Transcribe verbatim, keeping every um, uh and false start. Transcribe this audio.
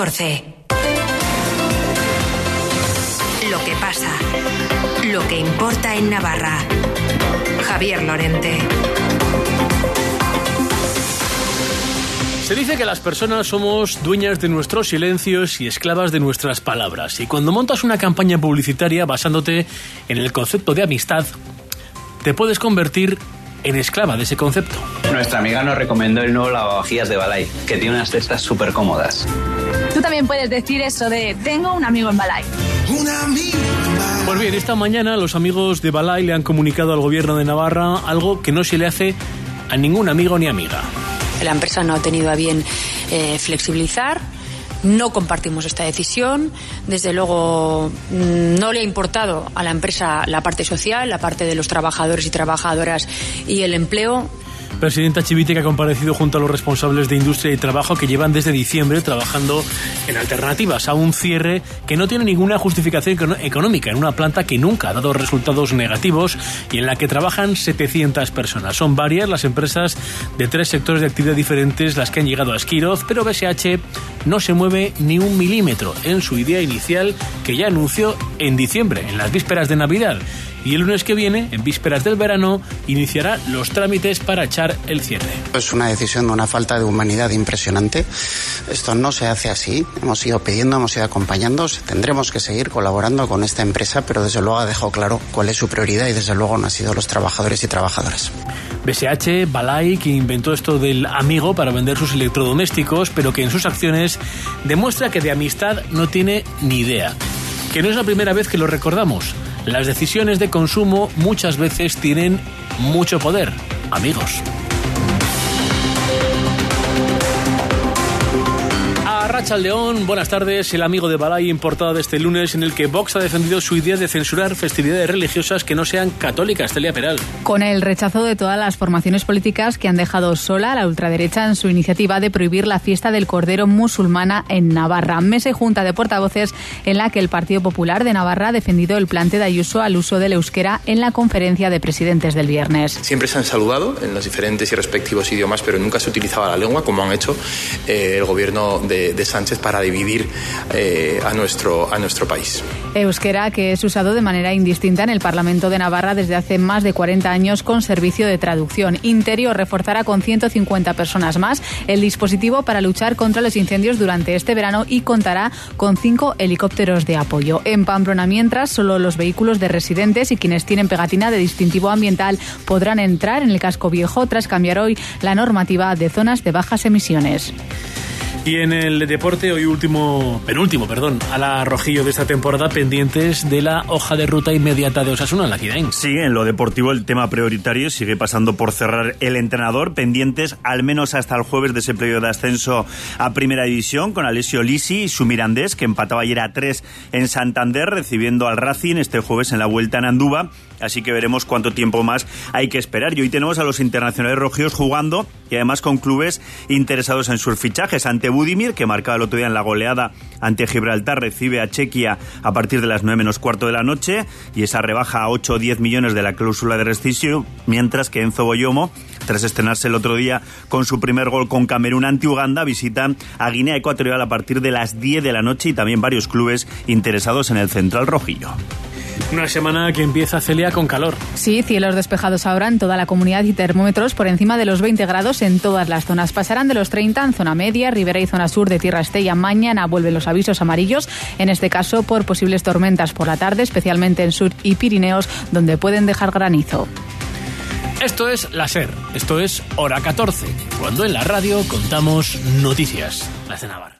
Lo que pasa, lo que importa en Navarra. Javier Lorente. Se dice que las personas somos dueñas de nuestros silencios y esclavas de nuestras palabras. Y cuando montas una campaña publicitaria basándote en el concepto de amistad, te puedes convertir en esclava de ese concepto. Nuestra amiga nos recomendó el nuevo lavavajillas de Balay, que tiene unas cestas súper cómodas. Tú también puedes decir eso de tengo un amigo en Balay. Pues bien, esta mañana los amigos de Balay le han comunicado al gobierno de Navarra algo que no se le hace a ningún amigo ni amiga. La empresa no ha tenido a bien eh, flexibilizar, no compartimos esta decisión, desde luego no le ha importado a la empresa la parte social, la parte de los trabajadores y trabajadoras y el empleo. Presidenta Chivite, que ha comparecido junto a los responsables de industria y trabajo que llevan desde diciembre trabajando en alternativas a un cierre que no tiene ninguna justificación económica en una planta que nunca ha dado resultados negativos y en la que trabajan setecientas personas. Son varias las empresas de tres sectores de actividad diferentes las que han llegado a Esquiroz, pero B S H no se mueve ni un milímetro en su idea inicial que ya anunció en diciembre, en las vísperas de Navidad. Y el lunes que viene, en vísperas del verano, iniciará los trámites para echar el cierre. Es una decisión de una falta de humanidad impresionante. Esto no se hace así. Hemos ido pidiendo, hemos ido acompañando. Tendremos que seguir colaborando con esta empresa, pero desde luego ha dejado claro cuál es su prioridad y desde luego no han sido los trabajadores y trabajadoras. B S H, Balay, que inventó esto del amigo para vender sus electrodomésticos, pero que en sus acciones demuestra que de amistad no tiene ni idea. Que no es la primera vez que lo recordamos. Las decisiones de consumo muchas veces tienen mucho poder, amigos. Arratsaldeon, buenas tardes. El amigo de Balay en portada de este lunes, en el que Vox ha defendido su idea de censurar festividades religiosas que no sean católicas. Celia Peral. Con el rechazo de todas las formaciones políticas que han dejado sola a la ultraderecha en su iniciativa de prohibir la fiesta del Cordero musulmana en Navarra. Mesa y junta de portavoces en la que el Partido Popular de Navarra ha defendido el plante de Ayuso al uso del euskera en la conferencia de presidentes del viernes. Siempre se han saludado en los diferentes y respectivos idiomas, pero nunca se utilizaba la lengua como han hecho eh, el gobierno de, de Sánchez para dividir eh, a, nuestro, a nuestro país. Euskera, que es usado de manera indistinta en el Parlamento de Navarra desde hace más de cuarenta años con servicio de traducción. Interior reforzará con ciento cincuenta personas más el dispositivo para luchar contra los incendios durante este verano y contará con cinco helicópteros de apoyo. En Pamplona, mientras, solo los vehículos de residentes y quienes tienen pegatina de distintivo ambiental podrán entrar en el casco viejo tras cambiar hoy la normativa de zonas de bajas emisiones. Y en el deporte, hoy último, penúltimo, perdón, a la Rojillo de esta temporada, pendientes de la hoja de ruta inmediata de Osasuna, la Kidain. Sí, en lo deportivo el tema prioritario sigue pasando por cerrar el entrenador, pendientes al menos hasta el jueves de ese periodo de ascenso a Primera División, con Alessio Lisi y su Mirandés, que empataba ayer a tres en Santander, recibiendo al Racing este jueves en la vuelta en Andúba. Así que veremos cuánto tiempo más hay que esperar. Y hoy tenemos a los internacionales rojillos jugando y además con clubes interesados en sus fichajes. Ante Budimir, que marcaba el otro día en la goleada ante Gibraltar, recibe a Chequia a partir de las nueve menos cuarto de la noche y esa rebaja a ocho o diez millones de la cláusula de rescisión, mientras que Enzo Boyomo, tras estrenarse el otro día con su primer gol con Camerún ante Uganda, visita a Guinea Ecuatorial a partir de las diez de la noche y también varios clubes interesados en el central rojillo. Una semana que empieza, Celia, con calor. Sí, cielos despejados ahora en toda la comunidad y termómetros por encima de los veinte grados en todas las zonas. Pasarán de los treinta en zona media, ribera y zona sur de Tierra Estella. Mañana vuelven los avisos amarillos, en este caso por posibles tormentas por la tarde, especialmente en sur y Pirineos, donde pueden dejar granizo. Esto es la SER, esto es Hora catorce, cuando en la radio contamos noticias. La de Navarra.